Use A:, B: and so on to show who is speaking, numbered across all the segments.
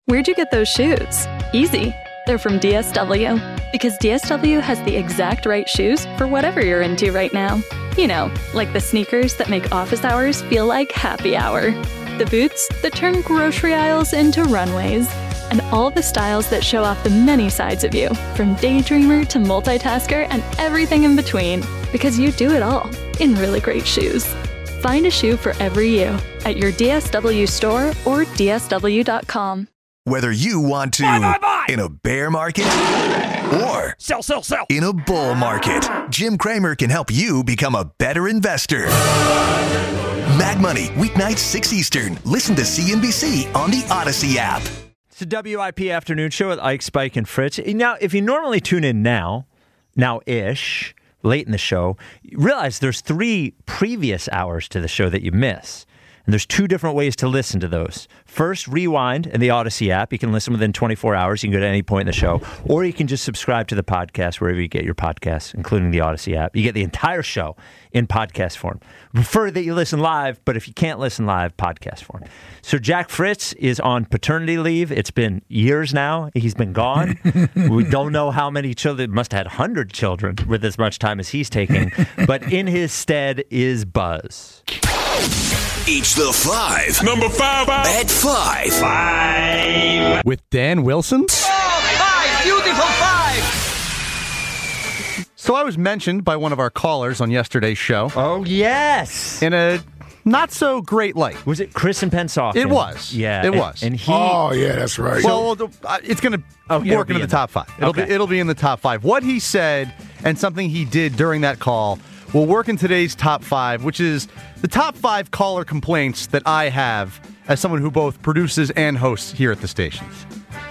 A: Where'd you get those shoes? Easy. They're from DSW. Because DSW has the exact right shoes for whatever you're into right now. You know, like the sneakers that make office hours feel like happy hour. The boots that turn grocery aisles into runways. And all the styles that show off the many sides of you, from daydreamer to multitasker and everything in between. Because you do it all in really great shoes. Find a shoe for every you at your DSW store or DSW.com.
B: Whether you want to
C: Buy.
B: in a bear market or
C: Sell.
B: in a bull market, Jim Cramer can help you become a better investor. Mad Money, weeknights 6 Eastern. Listen to CNBC on the Odyssey app.
D: It's a WIP afternoon show with Ike, Spike, and Fritz. Now, if you normally tune in now-ish, late in the show, you realize there's 3 previous hours to the show that you miss. And there's 2 different ways to listen to those. First, rewind in the Odyssey app. You can listen within 24 hours. You can go to any point in the show. Or you can just subscribe to the podcast wherever you get your podcasts, including the Odyssey app. You get the entire show in podcast form. Prefer that you listen live, but if you can't listen live, podcast form. So Jack Fritz is on paternity leave. It's been years now. He's been gone. We don't know how many children. Must have had 100 children with as much time as he's taking. But in his stead is Buzz.
B: Each the 5.
C: Number 5.
B: At 5.
E: With Dan Wilson.
F: Five! Beautiful five!
E: So I was mentioned by one of our callers on yesterday's show
D: Oh, yes.
E: in a not so great light.
D: Was it Chris and Pensauken?
E: It was.
D: Yeah.
E: It was.
D: And he...
G: Oh, yeah, that's right.
E: Well, it's going to
D: yeah,
E: work into the top 5. It'll be in the top 5. What he said and something he did during that call will work in today's top 5, which is the top 5 caller complaints that I have as someone who both produces and hosts here at the stations.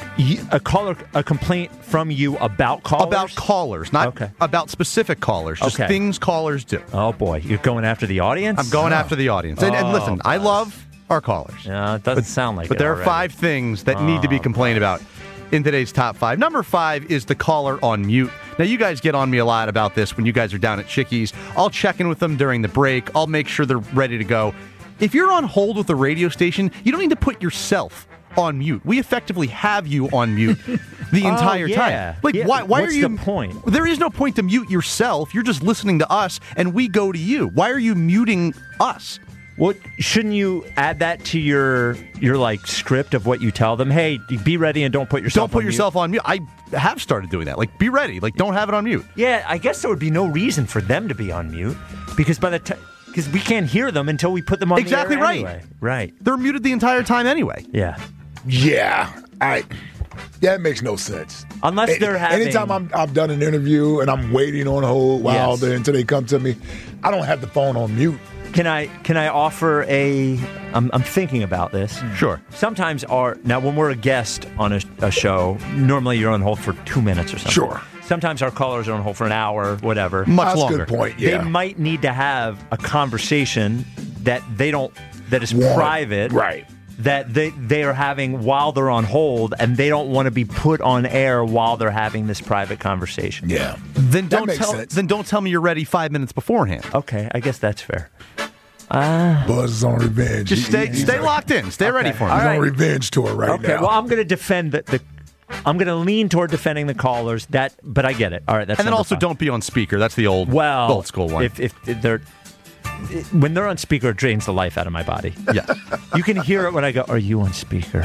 D: A complaint from you about callers?
E: About callers, not about specific callers, just things callers do.
D: Oh, boy. You're going after the audience?
E: I'm going after the audience. And listen, I love our callers.
D: Yeah, it doesn't sound like it.
E: But there
D: already.
E: are 5 things that need to be complained about in today's top 5. Number 5 is the caller on mute. Now, you guys get on me a lot about this when you guys are down at Chickies. I'll check in with them during the break. I'll make sure they're ready to go. If you're on hold with the radio station, you don't need to put yourself on mute. We effectively have you on mute the entire time. Like, why
D: What's
E: are you...
D: the point?
E: There is no point to mute yourself. You're just listening to us, and we go to you. Why are you muting us?
D: Well, shouldn't you add that to your like script of what you tell them? Hey, be ready and don't put yourself
E: on mute. I have started doing that. Like, be ready. Like, don't have it on mute.
D: Yeah, I guess there would be no reason for them to be on mute because because we can't hear them until we put them on
E: exactly
D: the air
E: right.
D: Anyway. Right.
E: They're muted the entire time anyway.
D: Yeah.
G: Yeah, that makes no sense.
D: Unless they're having...
G: Anytime I've done an interview and I'm waiting on hold until they come to me, I don't have the phone on mute.
D: Can I offer I'm thinking about this.
E: Sure.
D: Sometimes now when we're a guest on a show, normally you're on hold for 2 minutes or something.
G: Sure.
D: Sometimes our callers are on hold for an hour, whatever.
E: Much longer.
G: That's a good point, yeah.
D: They might need to have a conversation that is private.
G: Right.
D: That they are having while they're on hold, and they don't want to be put on air while they're having this private conversation.
G: Yeah.
E: Then
G: That makes sense.
E: don't tell me you're ready 5 minutes beforehand.
D: Okay, I guess that's fair.
G: Buzz is on revenge.
E: Just stay locked in. Stay ready for him.
G: He's on revenge tour right now.
D: Okay, well, I'm going to defend I'm going to lean toward defending the callers. But I get it. All right, that's
E: and then
D: number
E: also
D: 5.
E: Don't be on speaker. That's the old school one.
D: If they're when they're on speaker, it drains the life out of my body.
E: Yeah.
D: You can hear it when I go, "Are you on speaker?"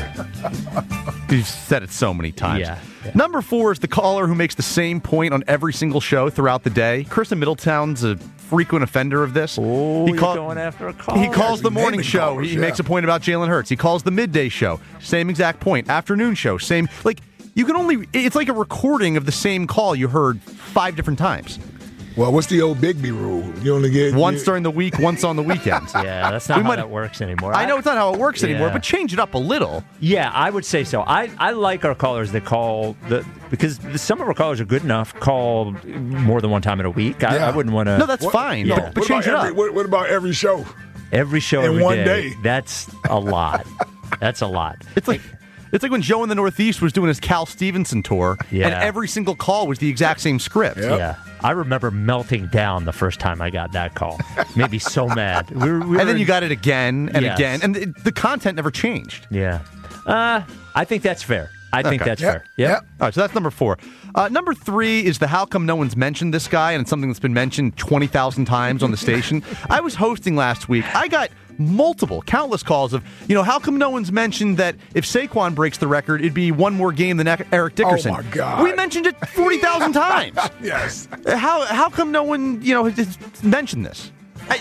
E: You've said it so many times.
D: Yeah.
E: Number 4 is the caller who makes the same point on every single show throughout the day. Krista Middletown's a frequent offender of this.
D: Oh, you're going after a caller.
E: He calls the morning show.
G: Callers,
E: He makes a point about Jalen Hurts. He calls the midday show. Same exact point. Afternoon show. Same. Like, you can only... It's like a recording of the same call you heard 5 different times.
G: Well, what's the old Bigby rule? You only get...
E: Once during the week, once on the weekends.
D: Yeah, that's not how that works anymore.
E: I know it's not how it works anymore,
D: Yeah.
E: but change it up a little.
D: Yeah, I would say so. I like our callers that call because some of our callers are good enough. Call more than one time in a week. I wouldn't want to.
E: No, that's fine.
D: Yeah.
E: But change it up.
G: What about every show?
D: Every show
G: in
D: every
G: one
D: day.
G: day.
D: That's a lot. That's a lot.
E: It's like when Joe in the Northeast was doing his Cal Stevenson tour, and every single call was the exact same script.
G: Yep.
D: Yeah. I remember melting down the first time I got that call. Made me so mad. We were
E: and then you got it again and
D: Yes.
E: again, and the content never changed.
D: Yeah. I think that's fair. I think that's fair.
G: Yep.
E: All right, so that's number 4. Number 3 is the how come no one's mentioned this guy, and it's something that's been mentioned 20,000 times on the station. I was hosting last week. I got countless calls of, how come no one's mentioned that if Saquon breaks the record, it'd be one more game than Eric Dickerson.
G: Oh, my God.
E: We mentioned it 40,000 times.
G: Yes.
E: How come no one, has mentioned this?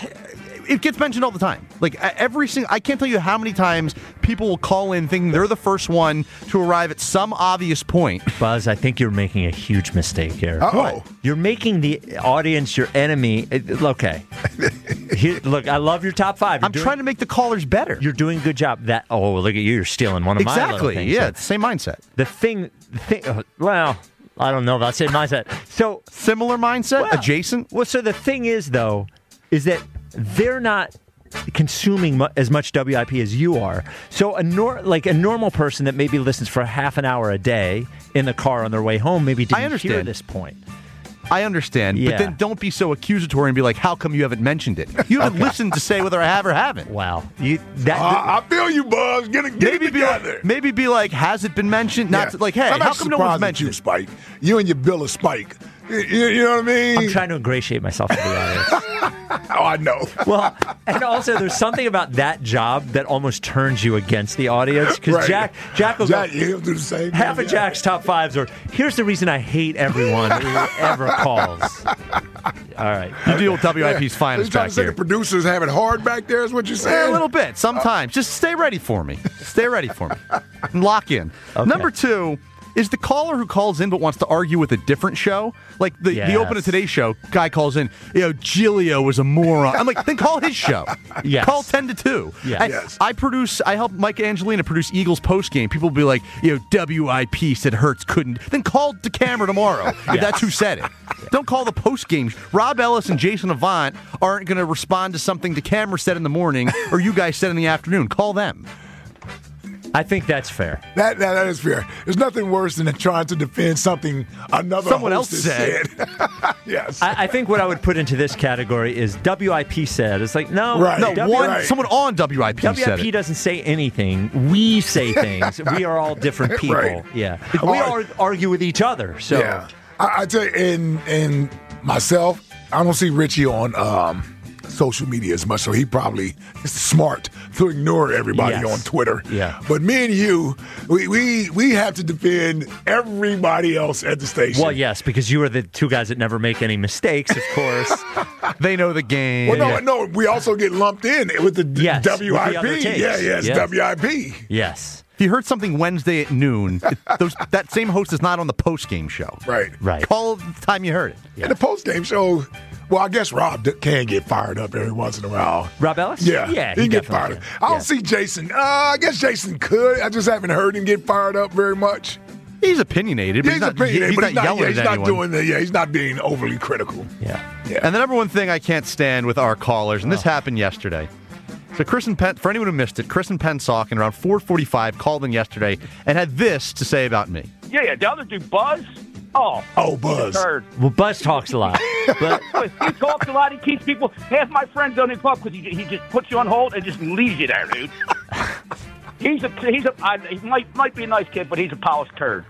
E: It gets mentioned all the time. Like I can't tell you how many times people will call in thinking they're the first one to arrive at some obvious point.
D: Buzz, I think you're making a huge mistake here.
G: Uh-oh.
D: You're making the audience your enemy. Okay. Look, I love your top 5.
E: I'm trying to make the callers better.
D: You're doing a good job. Look at you. You're stealing one of my little
E: Exactly.
D: things.
E: Yeah,
D: So
E: it's the same mindset.
D: the thing, well, I don't know about same mindset. So
E: Similar mindset?
D: Well,
E: Adjacent?
D: Well, so the thing is, though, is that they're not consuming as much WIP as you are. So a normal person that maybe listens for half an hour a day in the car on their way home maybe didn't hear this point.
E: I understand,
D: Yeah.
E: but then don't be so accusatory and be like, how come you haven't mentioned it? You haven't listened to say whether I have or haven't.
D: Wow.
G: I feel you, Buzz. Get it together.
E: Maybe be like, has it been mentioned? Not like, hey,
G: I'm
E: how come no one's
G: surprised at
E: mentioned
G: you,
E: it?
G: Spike? You and your bill of Spike. You know what I mean?
D: I'm trying to ingratiate myself to the audience.
G: Oh, I know.
D: Well, and also there's something about that job that almost turns you against the audience because
G: Right.
D: Jack will go,
G: he'll do the same.
D: half
G: thing.
D: of Jack's top 5s are, here's the reason I hate everyone who ever calls. All right.
E: You deal with WIP's
G: Are
E: finest
G: you trying
E: back
G: to say
E: here.
G: the producers have it hard back there? Is what you're saying?
E: Yeah, a little bit. Sometimes. Just stay ready for me. Stay ready for me. And lock in.
D: Okay.
E: Number 2 is the caller who calls in but wants to argue with a different show. Like the open of today's show, guy calls in, Giglio was a moron. I'm like, then call his show.
D: Yes.
E: Call 10 to 2.
D: Yes.
E: I help Mike Angelina produce Eagles postgame. People will be like, WIP said Hurts couldn't. Then call DeCamera tomorrow if that's who said it. Don't call the postgame. Rob Ellis and Jason Avant aren't going to respond to something DeCamera said in the morning or you guys said in the afternoon. Call them.
D: I think that's fair.
G: That is fair. There's nothing worse than trying to defend something
E: Someone
G: host
E: else
G: has
E: said.
G: Yes.
D: I think what I would put into this category is WIP said. It's like, no.
G: Right.
E: No,
G: Right.
E: someone on WIP said
D: WIP
E: it.
D: doesn't say anything. We say things. We are all different people.
G: Right.
D: Yeah. We all argue with each other. So
G: Yeah. I tell you, in myself, I don't see Richie on social media as much, so he probably is smart to ignore everybody
D: Yes.
G: on Twitter.
D: Yeah.
G: But me and you, we have to defend everybody else at the station.
D: Well, yes, because you are the two guys that never make any mistakes, of course.
E: They know the game.
G: Well, no, we also get lumped in with the
D: Yes, with the
G: WIP.
D: other takes.
G: Yes,
D: Yes.
G: WIP.
D: Yes.
E: If you heard something Wednesday at noon, that same host is not on the post-game show.
G: Right.
D: Right.
E: Call the time you heard it.
G: And the post-game show, well, I guess Rob can get fired up every once in a while.
D: Rob Ellis?
G: Yeah,
D: Yeah,
G: he can get
D: definitely
G: fired up.
D: can.
G: I don't
D: Yeah.
G: see Jason. I guess Jason could. I just haven't heard him get fired up very much.
E: He's opinionated, but he's not
G: opinionated, but
E: yelling
G: he's
E: at
G: not
E: anyone.
G: doing he's not being overly critical.
D: Yeah.
E: And the number one thing I can't stand with our callers, and this happened yesterday. So Chris and Penn, for anyone who missed it, Chris and Pensauken around 4:45 called in yesterday and had this to say about me.
F: Yeah, the other dude, Buzz. Oh,
G: Buzz.
F: Third.
D: Well, Buzz talks a lot. But
F: He talks a lot. He keeps people. Half my friends don't even talk because he just puts you on hold and just leaves you there, dude. He might be a nice kid, but he's a polished turd.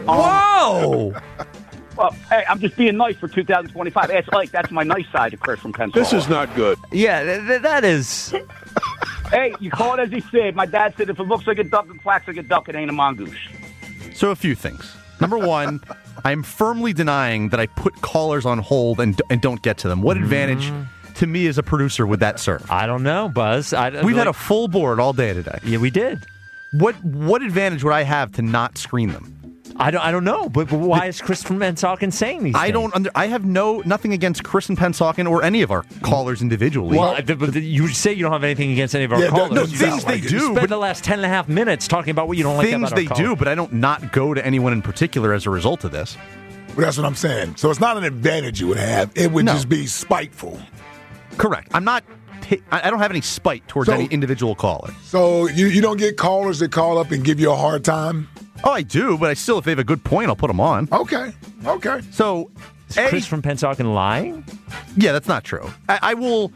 D: whoa!
F: Well, hey, I'm just being nice for 2025. That's my nice side of Chris from Pensacola.
C: This is not good.
D: Yeah, that is.
F: Hey, you call it as he said. My dad said, if it looks like a duck and quacks like a duck, it ain't a mongoose.
E: So a few things. Number one, I'm firmly denying that I put callers on hold and don't get to them. What advantage to me as a producer would that serve?
D: I don't know, Buzz.
E: We've had a full board all day today.
D: Yeah, we did.
E: What advantage would I have to not screen them?
D: I don't know, but why is Chris from Pensauken saying these things?
E: I have nothing against Chris and Pensauken or any of our callers individually.
D: Well, but you say you don't have anything against any of our callers.
E: no,
D: You
E: things they do,
D: spend
E: but
D: the last 10 and a half minutes talking about what you don't like
E: things
D: about
E: they
D: our callers.
E: do, but I don't not go to anyone in particular as a result of this.
G: But that's what I'm saying. So it's not an advantage you would have. It would just be spiteful.
E: Correct. I don't have any spite towards any individual caller.
G: So you don't get callers that call up and give you a hard time?
E: Oh, I do, but if they have a good point, I'll put them on.
G: Okay.
E: So,
D: Is Chris from Pensauken lying?
E: Yeah, that's not true. I will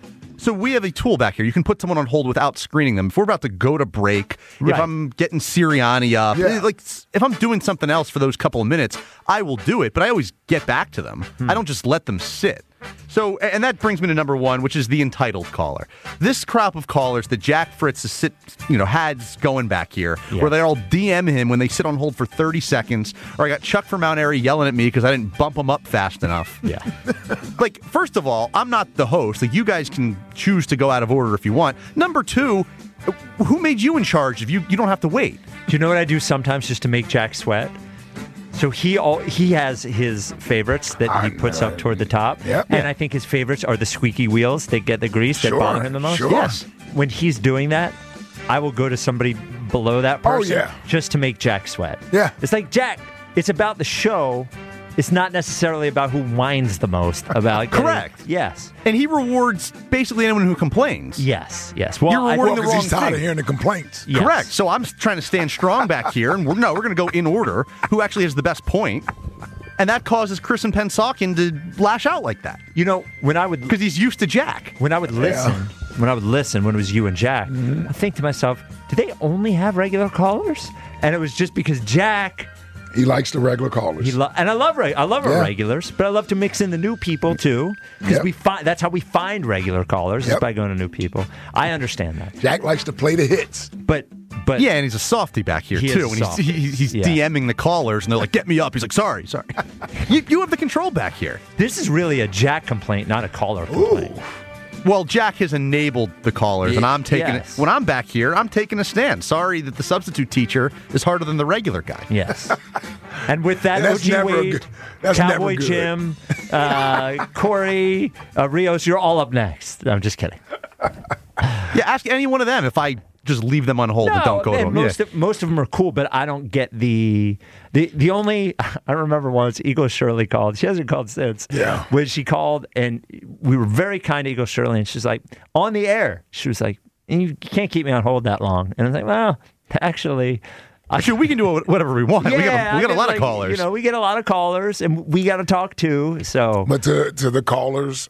E: So we have a tool back here. You can put someone on hold without screening them. If we're about to go to break,
D: Right.
E: if I'm getting Sirianni up,
G: Yeah.
E: like if I'm doing something else for those couple of minutes, I will do it, but I always get back to them. I don't just let them sit. So, and that brings me to number one, which is the entitled caller. This crop of callers that Jack Fritz has going back here, where they all DM him when they sit on hold for 30 seconds, or I got Chuck from Mount Airy yelling at me because I didn't bump him up fast enough.
D: Yeah.
E: Like, first of all, I'm not the host. Like, you guys can choose to go out of order if you want. Number two, who made you in charge if you don't have to wait?
D: Do you know what I do sometimes just to make Jack sweat? So he has his favorites that he puts up toward the top.
G: Yep.
D: And I think his favorites are the squeaky wheels that get the grease that
G: Sure,
D: bother him the most.
G: sure.
D: Yes. When he's doing that, I will go to somebody below that person
G: yeah.
D: just to make Jack sweat.
G: Yeah.
D: It's like, Jack, it's about the show. It's not necessarily about who whines the most about getting-
E: Correct.
D: Yes.
E: And he rewards basically anyone who complains.
D: Yes. Well,
E: You're rewarding the
G: Because
E: wrong
G: he's tired
E: thing.
G: of hearing the complaints.
D: Yes.
E: Correct. So I'm trying to stand strong back here, and we're going to go in order. Who actually has the best point? And that causes Chris and Pennsauken to lash out like that
D: You know, when I would
E: because he's used to Jack.
D: when I would listen, when it was you and Jack, I think to myself, do they only have regular callers? And it was just because Jack,
G: He likes the regular callers.
D: and I love our
G: Yeah.
D: regulars, but I love to mix in the new people too, because
G: Yep.
D: that's how we find regular callers is
G: Yep.
D: by going to new people. I understand that,
G: Jack likes to play the hits.
D: but
E: Yeah, and he's a softie back here
D: He is
E: too.
D: a
E: And
D: softie.
E: he's
D: Yeah.
E: DMing the callers, and they're like, "Get me up." He's like, "Sorry." You have the control back here.
D: this is really a Jack complaint, not a caller complaint.
E: Well, Jack has enabled the callers, and I'm taking
D: Yes.
E: it. When I'm back here, I'm taking a stand. Sorry that the substitute teacher is harder than the regular guy.
D: Yes. And with that,
G: And that's
D: OG
G: never a
D: Wade,
G: good- that's
D: Cowboy
G: never good.
D: Jim, Corey, Rios, you're all up next. I'm just kidding.
E: Yeah, ask any one of them if I just leave them on hold and don't go to
D: and
E: them.
D: most of them are cool, but I don't get the only. I remember once Eagle Shirley called. She hasn't called since.
G: Yeah.
D: When she called, and we were very kind to Eagle Shirley, and she's like, on the air. She was like, you can't keep me on hold that long. And I was like, well, actually.
E: Actually, we can do whatever we want.
D: Yeah,
E: we got a lot
D: like,
E: of callers.
D: You know, we get a lot of callers, and we got to talk too. So,
G: But to the callers'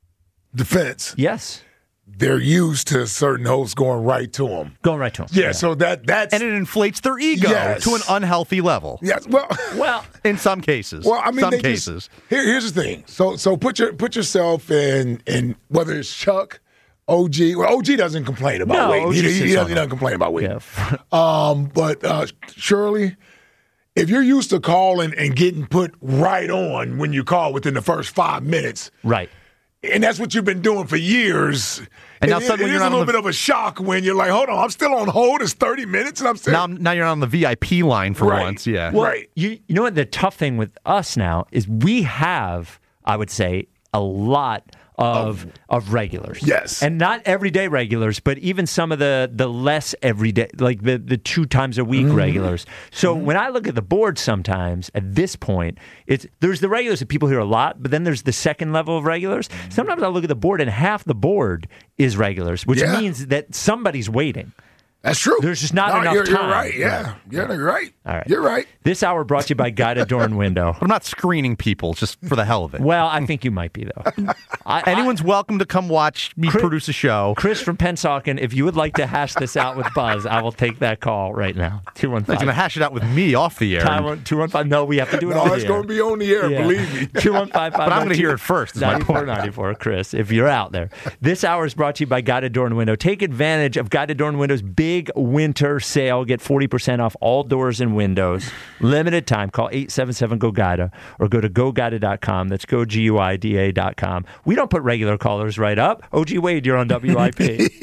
G: defense,
D: yes,
G: they're used to certain hosts going right to them.
D: going right to him.
G: Yeah, so that's
E: and it inflates their ego
G: Yes.
E: to an unhealthy level.
G: yes. Well,
D: Well,
E: In some cases.
G: well, I mean,
E: some
G: they
E: cases.
G: Here's the thing. So put yourself in whether it's Chuck, OG. Well, OG doesn't complain about
D: No,
G: weight.
D: OG
G: He
D: sits on
G: doesn't complain about weight.
D: yeah.
G: But Shirley, if you're used to calling and getting put right on when you call within the first 5 minutes,
D: Right.
G: and that's what you've been doing for years.
E: And now
G: it
E: suddenly
G: is
E: you're
G: a
E: not
G: little
E: on the-
G: bit of a shock when you're like, hold on, I'm still on hold. It's 30 minutes, and I'm still.
E: Now you're on the VIP line for
G: Right.
E: once. Yeah.
D: Well,
G: Right.
D: You know what the tough thing with us now is we have, I would say, a lot of regulars.
G: Yes.
D: And not everyday regulars, but even some of the less everyday, like the 2 times a week regulars. So when I look at the board sometimes at this point, there's the regulars that people hear a lot, but then there's the second level of regulars. Sometimes I look at the board and half the board is regulars, which
G: Yeah.
D: means that somebody's waiting.
G: That's true.
D: There's just not enough
G: you're
D: time.
G: right. Yeah.
D: Right.
G: Yeah, you're right.
D: All right.
G: You're right.
D: This hour brought to you by Guided Door and Window.
E: I'm not screening people just for the hell of it.
D: Well, I think you might be, though.
E: Anyone's welcome to come watch me
D: Chris-
E: produce a show.
D: Chris from Pennsauken, if you would like to hash this out with Buzz, I will take that call right now.
E: He's going to
D: 215.
E: hash it out with me off the air.
D: 215. No, we have to do it
G: No,
D: on
G: it's
D: the
G: going
D: air.
G: to be on the air, believe me.
D: 215.
E: But I'm gonna hear it first, is my point.
D: 94, Chris, if you're out there. This hour is brought to you by Guided Door and Window. Take advantage of Guided Door and Window's big winter sale. Get 40% off all doors and windows. Limited time. Call 877-GO-GUIDA or go to GoGuida.com. That's GoGuida.com. We don't put regular callers right up. OG Wade, you're on WIP.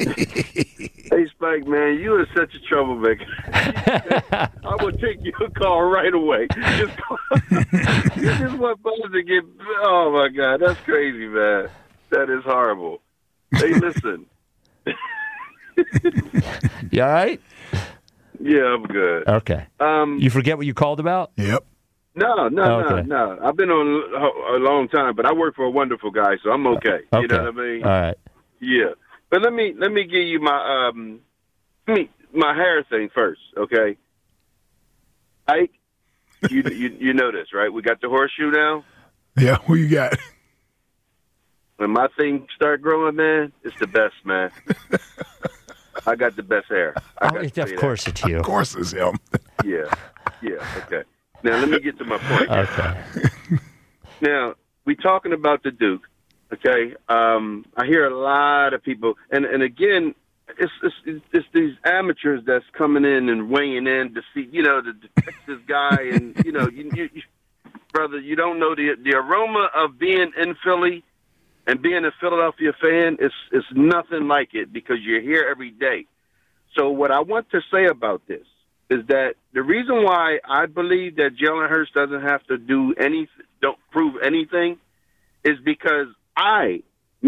C: Hey, Spike, man, you are such a troublemaker. I will take your call right away. Just call. You just want Buzz to get. Oh my God, that's crazy, man. That is horrible. Hey, listen.
D: You all right?
C: Yeah, I'm good.
D: Okay. You forget what you called about?
G: Yep.
C: No.
D: Okay.
C: I've been on a long time, but I work for a wonderful guy, so I'm okay. You know what I mean?
D: All right.
C: Yeah. But let me give you my my hair thing first, okay? Ike, you know this, right? We got the horseshoe now.
G: Yeah, who you got?
C: when my thing start growing, man, it's the best, man. I got the best hair.
D: Of course it's you.
G: Of course it's him.
C: Yeah, okay. Now, let me get to my point.
D: Okay.
C: Now, we talking about the Duke, okay? I hear a lot of people, and again, it's these amateurs that's coming in and weighing in to see, the Texas guy, and, you brother, you don't know the aroma of being in Philly and being a Philadelphia fan is nothing like it because you're here every day. So what I want to say about this is that the reason why I believe that Jalen Hurts doesn't have to don't prove anything, is because OG,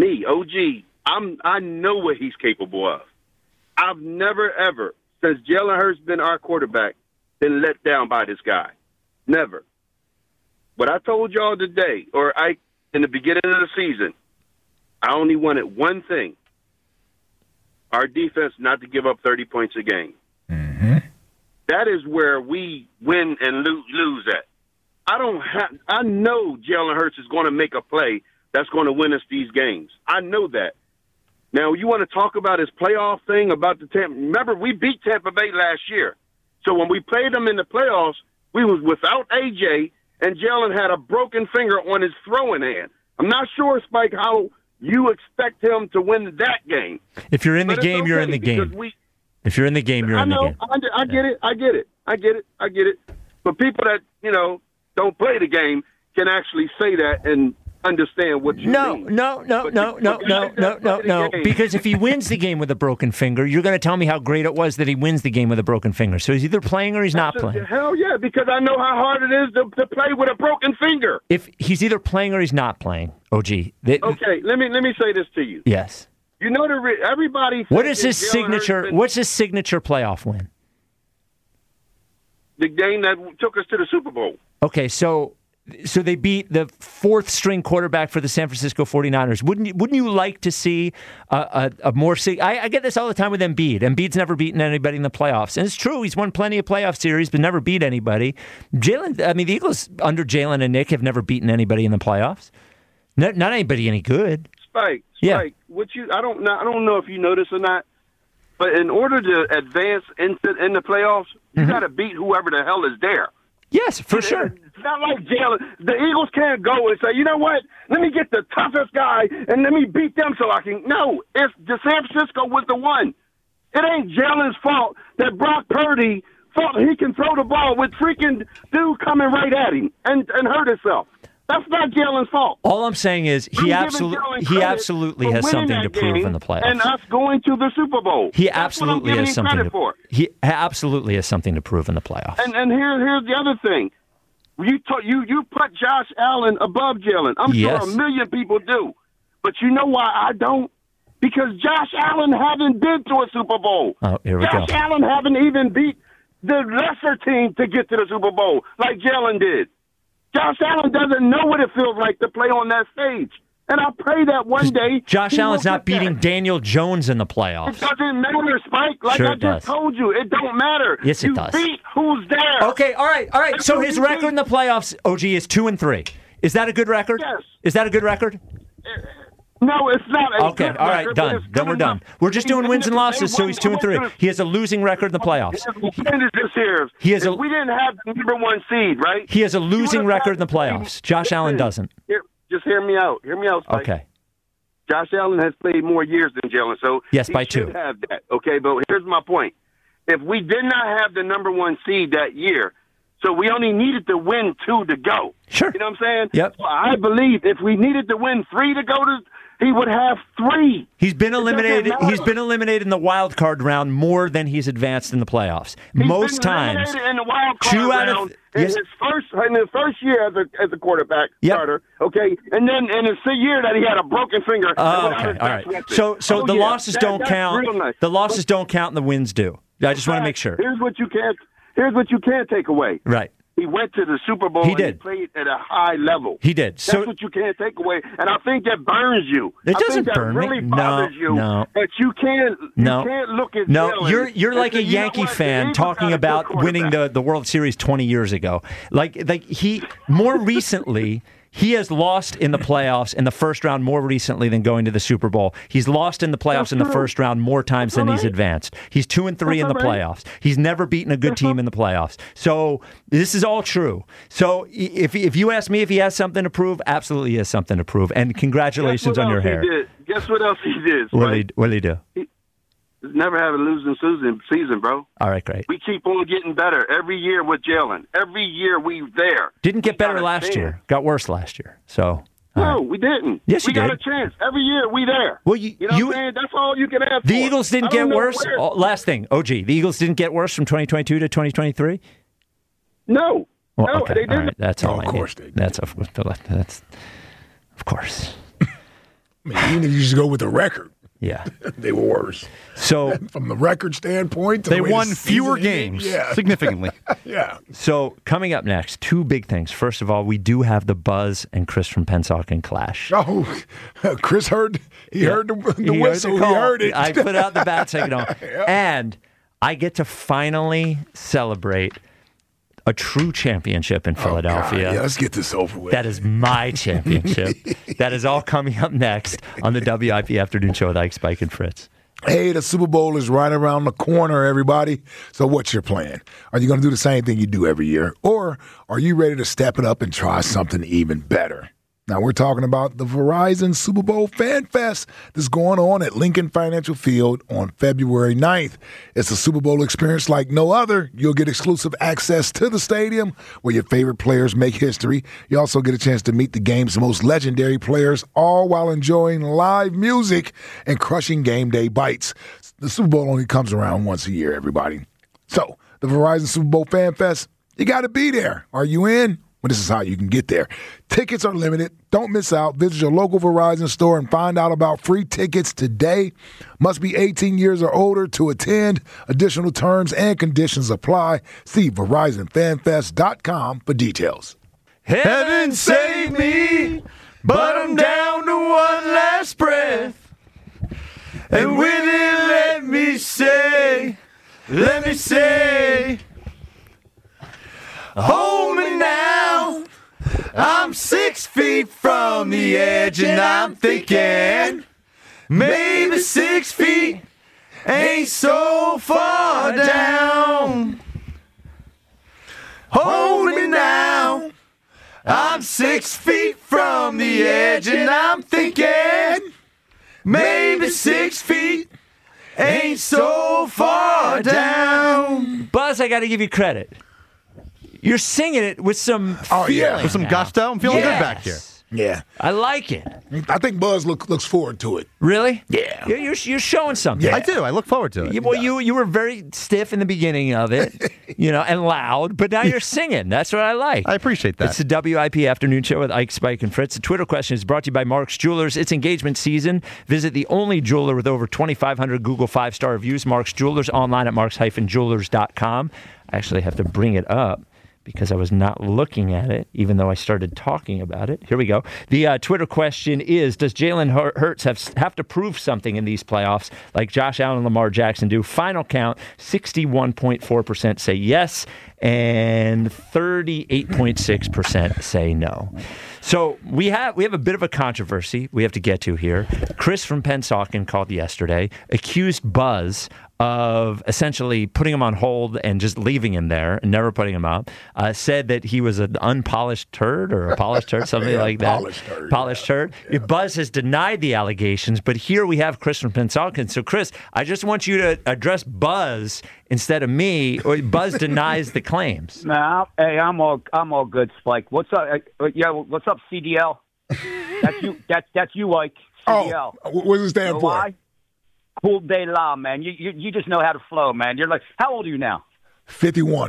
C: I know what he's capable of. I've never, ever, since Jalen Hurts been our quarterback, been let down by this guy. Never. What I told y'all today, in the beginning of the season, I only wanted one thing: our defense not to give up 30 points a game.
G: Mm-hmm.
C: That is where we win and lose at. I know Jalen Hurts is going to make a play that's going to win us these games. I know that. Now, you want to talk about his playoff thing about the Tampa? Remember, we beat Tampa Bay last year. So when we played them in the playoffs, we was without AJ, and Jalen had a broken finger on his throwing hand. I'm not sure, Spike, how you expect him to win that game.
D: If you're in the game, you're in the game. If you're in the game, you're in the game.
C: I get it. But people that, don't play the game can actually say that and understand what you mean.
D: No. Because if he wins the game with a broken finger, you're going to tell me how great it was that he wins the game with a broken finger. So he's either playing or he's not playing.
C: Hell yeah, because I know how hard it is to play with a broken finger.
D: If he's either playing or he's not playing, OG.
C: Okay, let me say this to you.
D: Yes.
C: You know, everybody.
D: What is his signature? What's his signature playoff win?
C: The game that took us to the Super Bowl.
D: Okay, so they beat the fourth string quarterback for the San Francisco 49ers. Wouldn't you like to see a more? I get this all the time with Embiid. Embiid's never beaten anybody in the playoffs, and it's true. He's won plenty of playoff series, but never beat anybody. The Eagles under Jalen and Nick have never beaten anybody in the playoffs. Not anybody any good.
C: Spike.
D: Yeah.
C: I don't know if you know this or not, but in order to advance in the playoffs, you got to beat whoever the hell is there.
D: Yes, for sure.
C: It's not like Jalen. The Eagles can't go and say, you know what? Let me get the toughest guy and let me beat them so I can. No, it's the San Francisco was the one. It ain't Jalen's fault that Brock Purdy thought he can throw the ball with freaking dude coming right at him and hurt himself. That's not Jalen's fault.
D: All I'm saying is he absolutely has something to prove in the playoffs.
C: And us going to the Super Bowl.
D: He absolutely has something to prove. He absolutely has something to prove in the playoffs.
C: And here's the other thing. You put Josh Allen above Jalen. I'm sure a million people do. But you know why I don't? Because Josh Allen haven't been to a Super Bowl.
D: Oh, here we go.
C: Josh Allen haven't even beat the lesser team to get to the Super Bowl like Jalen did. Josh Allen doesn't know what it feels like to play on that stage. And I pray that one day...
D: Josh Allen's not beating Daniel Jones in the playoffs.
C: It doesn't matter, Spike. Like I just told you, it don't matter.
D: Yes, it does.
C: You beat who's there.
D: Okay, all right. So his record in the playoffs, OG, is 2-3. Is that a good record?
C: Yes.
D: Is that a good record?
C: No, it's not.
D: Okay, all right, done. Then we're done. We're just doing wins and losses, so he's 2-3. He has a losing record in the playoffs.
C: We didn't have the number one seed, right?
D: He has a losing record in the playoffs. Josh Allen doesn't.
C: Just hear me out. Hear me out, Spike.
D: Okay.
C: Josh Allen has played more years than Jalen, so
D: yes,
C: he
D: by
C: should
D: 2.
C: have that. Okay, but here's my point. If we did not have the number one seed that year, so we only needed to win 2 to go.
D: Sure.
C: You know what I'm saying?
D: Yep.
C: So I believe if we needed to win 3 to go to, he would have 3.
D: He's been eliminated. He's been eliminated in the wild card round more than he's advanced in the playoffs. Most times,
C: in the wild card
D: 2 out
C: round
D: of
C: in his first year as a quarterback starter. Okay, and then in his year that he had a broken finger.
D: Okay, all right. So the losses don't count.
C: Nice.
D: The losses don't count, and the wins do. I just want to make sure.
C: Here's what you can't take away.
D: Right.
C: He went to the Super Bowl.
D: He did.
C: And he played at a high level.
D: He did.
C: That's what you can't take away, and I think that burns you.
D: It doesn't
C: burn
D: me.
C: Really bothers you.
D: No.
C: But you can't look at.
D: No,
C: Jalen
D: you're like a
C: say,
D: Yankee fan talking about winning the World Series 20 years ago. Like he more recently. He has lost in the playoffs in the first round more recently than going to the Super Bowl. He's lost in the playoffs in the first round more times than he's advanced. He's 2-3 in the playoffs. He's never beaten a good team in the playoffs. So this is all true. So if you ask me if he has something to prove, absolutely he has something to prove. And congratulations on your hair.
C: Guess what else he did?
D: What did he do?
C: He's never had a losing season, bro.
D: All right, great.
C: We keep on getting better every year with Jalen. Every year we there.
D: Didn't get better last year. Got worse last year. So
C: no, we didn't.
D: Yes, you did.
C: We got a chance every year. We there.
D: Well,
C: you know what I'm saying? That's all you can ask for.
D: The Eagles didn't get worse. Last thing, OG. The Eagles didn't get worse from 2022 to 2023.
C: No,
D: well,
C: no,
D: okay.
C: they didn't.
D: All right. That's all.
G: Of course they did.
D: That's of course.
G: I mean, even if you just go with the record.
D: Yeah,
G: they were worse.
D: So
G: from the record standpoint,
E: they won fewer games significantly.
G: Yeah.
D: So coming up next, two big things. First of all, we do have the Buzz and Chris from Pennsauken clash.
G: Oh, Chris heard. He heard the whistle. He heard it.
D: I put out the bat signal, and I get to finally celebrate a true championship in Philadelphia.
G: Yeah, let's get this over with.
D: That is my championship. That is all coming up next on the WIP Afternoon Show with Ike, Spike, and Fritz.
G: Hey, the Super Bowl is right around the corner, everybody. So what's your plan? Are you going to do the same thing you do every year? Or are you ready to step it up and try something even better? Now, we're talking about the Verizon Super Bowl Fan Fest that's going on at Lincoln Financial Field on February 9th. It's a Super Bowl experience like no other. You'll get exclusive access to the stadium where your favorite players make history. You also get a chance to meet the game's most legendary players, all while enjoying live music and crushing game day bites. The Super Bowl only comes around once a year, everybody. So, the Verizon Super Bowl Fan Fest, you got to be there. Are you in? Well, this is how you can get there. Tickets are limited. Don't miss out. Visit your local Verizon store and find out about free tickets today. Must be 18 years or older to attend. Additional terms and conditions apply. See VerizonFanFest.com for details.
E: Heaven save me, but I'm down to one last breath. And with it, let me say, hold me now. I'm 6 feet from the edge and I'm thinking maybe 6 feet ain't so far down. Hold me now. I'm 6 feet from the edge and I'm thinking maybe 6 feet ain't so far down.
D: Buzz, I got to give you credit. You're singing it with some feeling
E: with some
D: now.
E: gusto. I'm feeling good back here.
G: Yeah.
D: I like it.
G: I think Buzz looks forward to it.
D: Really?
G: Yeah.
D: You're showing something.
E: Yeah. I do. I look forward to it.
D: You were very stiff in the beginning of it, and loud, but now you're singing. That's what I like.
E: I appreciate that.
D: It's the WIP Afternoon Show with Ike, Spike, and Fritz. The Twitter question is brought to you by Mark's Jewelers. It's engagement season. Visit the only jeweler with over 2,500 Google 5-star reviews, Mark's Jewelers, online at marks-jewelers.com. I actually have to bring it up because I was not looking at it, even though I started talking about it. Here we go. The Twitter question is, does Jalen Hurts have to prove something in these playoffs like Josh Allen and Lamar Jackson do? Final count, 61.4% say yes, and 38.6% say no. So we have a bit of a controversy we have to get to here. Chris from Pennsauken called yesterday, accused Buzz of essentially putting him on hold and just leaving him there and never putting him up. Said that he was an unpolished turd or a polished turd, something like that. Polished turd. Yeah. Buzz has denied the allegations, but here we have Chris from Pennsauken. So, Chris, I just want you to address Buzz instead of me. Or Buzz denies the claims.
F: Nah, hey, I'm all good, Spike. What's up? What's up, CDL? That's you, Ike. CDL.
G: Oh, what does it stand for?
F: Why? Cool de la, man. You just know how to flow, man. You're like, how old are you now?
G: 51.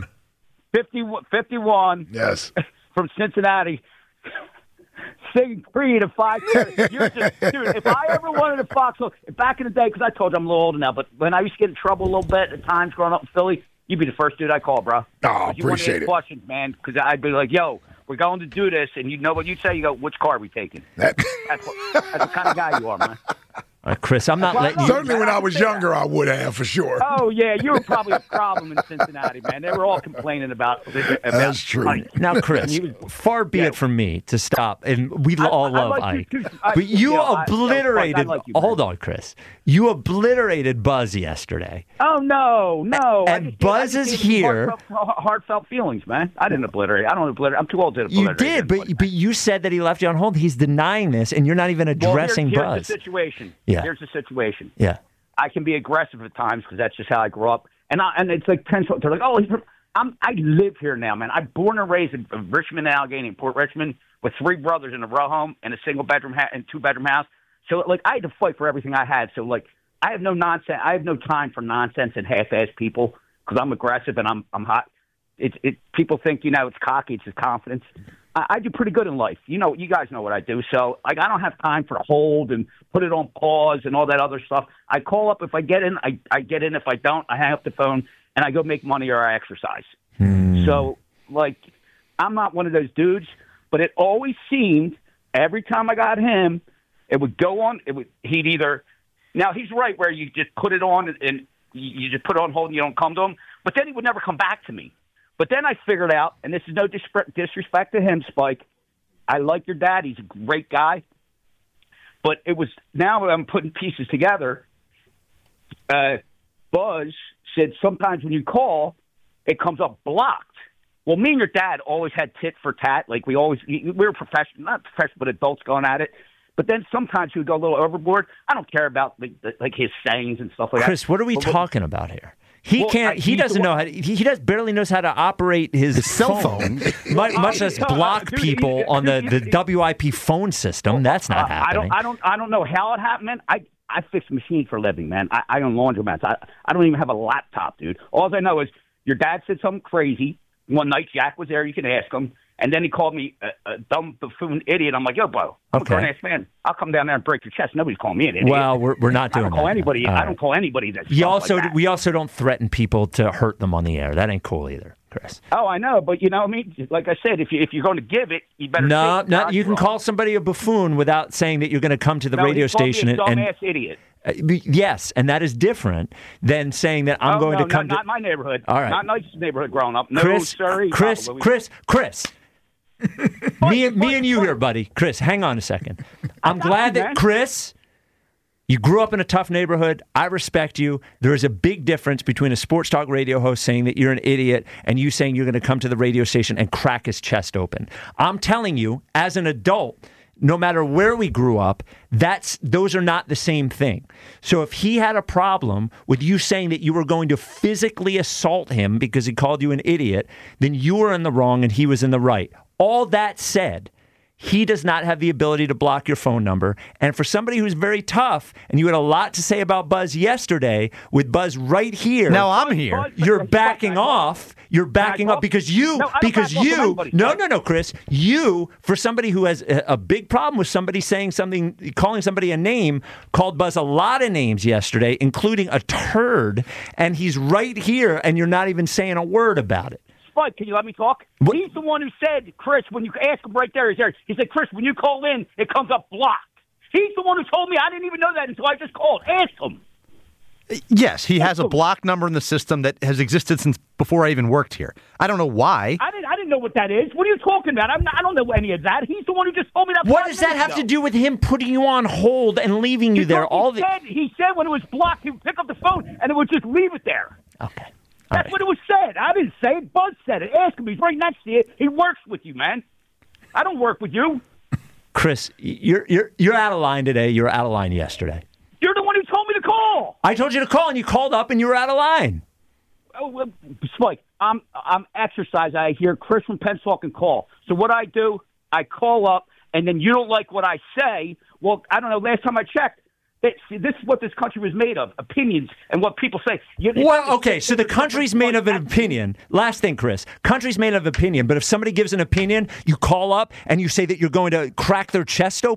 F: 51.
G: Yes.
F: From Cincinnati. Sing free to 5:30. You're just, dude, if I ever wanted to Fox, look, back in the day, because I told you I'm a little older now, but when I used to get in trouble a little bit at times growing up in Philly, you'd be the first dude I call, bro.
G: Oh, appreciate it.
F: Questions, man, because I'd be like, yo, we're going to do this, and you know what you'd say? You go, which car are we taking? That's what kind of guy you are, man.
D: Chris, I'm not letting you.
G: Certainly when I was younger, I would have, for sure.
F: Oh, yeah, you were probably a problem in Cincinnati, man. They were all complaining about
G: That's true.
F: Ike.
D: Now, Chris, far be it from me to stop, and we all love Ike. But you obliterated. Hold on, Chris. You obliterated Buzz yesterday.
F: Oh, no.
D: And Buzz is here.
F: Heartfelt feelings, man. I didn't obliterate. I don't obliterate. I'm too old to obliterate.
D: You did, but you said that he left you on hold. He's denying this, and you're not even addressing
F: here's
D: Buzz.
F: The situation.
D: Yeah.
F: Here's the situation.
D: Yeah.
F: I can be aggressive at times because that's just how I grew up. And it's like they're like, oh, I live here now, man. I'm born and raised in Richmond, Allegheny, Port Richmond, with 3 brothers in a row home and a single bedroom and 2-bedroom house. So like I had to fight for everything I had. So like I have no nonsense. I have no time for nonsense and half-assed people because I'm aggressive and I'm hot. People think it's cocky. It's just confidence. I do pretty good in life. You guys know what I do. So, like, I don't have time for hold and put it on pause and all that other stuff. I call up if I get in. I get in. If I don't, I hang up the phone and I go make money or I exercise. So, like, I'm not one of those dudes. But it always seemed every time I got him, it would go on. He'd either now he's right where you just put it on and you just put it on hold and you don't come to him. But then he would never come back to me. But then I figured out, and this is no disrespect to him, Spike. I like your dad. He's a great guy. But it was now I'm putting pieces together. Buzz said sometimes when you call, it comes up blocked. Well, me and your dad always had tit for tat. Like we were professional, not professional, but adults going at it. But then sometimes he would go a little overboard. I don't care about like his sayings and stuff like that.
D: Chris, what are we talking about here? He can't. He doesn't know how. He barely knows how to operate his cell phone, much less block people on the WIP phone system. That's not happening.
F: I don't know how it happened, man. I fix machines for a living, man. I own laundromats. I don't even have a laptop, dude. All I know is your dad said something crazy one night. Jack was there. You can ask him. And then he called me a dumb buffoon idiot. I'm like, yo, bro, I'm a grown-ass man. I'll come down there and break your chest. Nobody's calling me an idiot.
D: Well, we're not doing that.
F: I don't call anybody that.
D: We also don't threaten people to hurt them on the air. That ain't cool either, Chris.
F: Oh, I know, but I mean, like I said, if you're going to give it, you better.
D: No. You can call somebody a buffoon without saying that you're going to come to the radio station
F: and dumbass idiot.
D: Yes, and that is different than saying that I'm going to come.
F: Not my neighborhood.
D: All right,
F: not nice neighborhood growing up. No,
D: Chris. Me and you here, buddy. Chris, hang on a second. I'm glad that, Chris, you grew up in a tough neighborhood. I respect you. There is a big difference between a sports talk radio host saying that you're an idiot and you saying you're going to come to the radio station and crack his chest open. I'm telling you, as an adult, no matter where we grew up, those are not the same thing. So if he had a problem with you saying that you were going to physically assault him because he called you an idiot, then you were in the wrong and he was in the right. All that said, he does not have the ability to block your phone number. And for somebody who's very tough, and you had a lot to say about Buzz yesterday, with Buzz right here.
E: Now I'm here.
D: You're backing off. You're backing up because you. No, Chris. You, for somebody who has a big problem with somebody saying something, calling somebody a name, called Buzz a lot of names yesterday, including a turd, and he's right here, and you're not even saying a word about it.
F: Spud, can you let me talk? What? He's the one who said, Chris, when you ask him right there, he said, Chris, when you call in, it comes up blocked. He's the one who told me. I didn't even know that until I just called. Ask him.
E: Yes, he has a block number in the system that has existed since before I even worked here. I don't know why.
F: I didn't know what that is. What are you talking about? I don't know any of that. He's the one who just told me that.
D: What does that have to do with him putting you on hold and leaving you there?
F: He said when it was blocked, he would pick up the phone and it would just leave it there.
D: Okay.
F: That's what it was said. I didn't say it. Buzz said it. Ask him. He's right next to you. He works with you, man. I don't work with you.
D: Chris, you're out of line today. You were out of line yesterday.
F: You're the one who told me to call.
D: I told you to call, and you called up, and you were out of line.
F: Oh, well, Spike, I'm exercise. I hear Chris from Pennsauken call. So what I do, I call up, and then you don't like what I say. Well, I don't know. Last time I checked, this is what this country was made of, opinions and what people say.
D: Well, okay, so the country's made of an opinion. Last thing, Chris, country's made of opinion, but if somebody gives an opinion, you call up and you say that you're going to crack their chest open?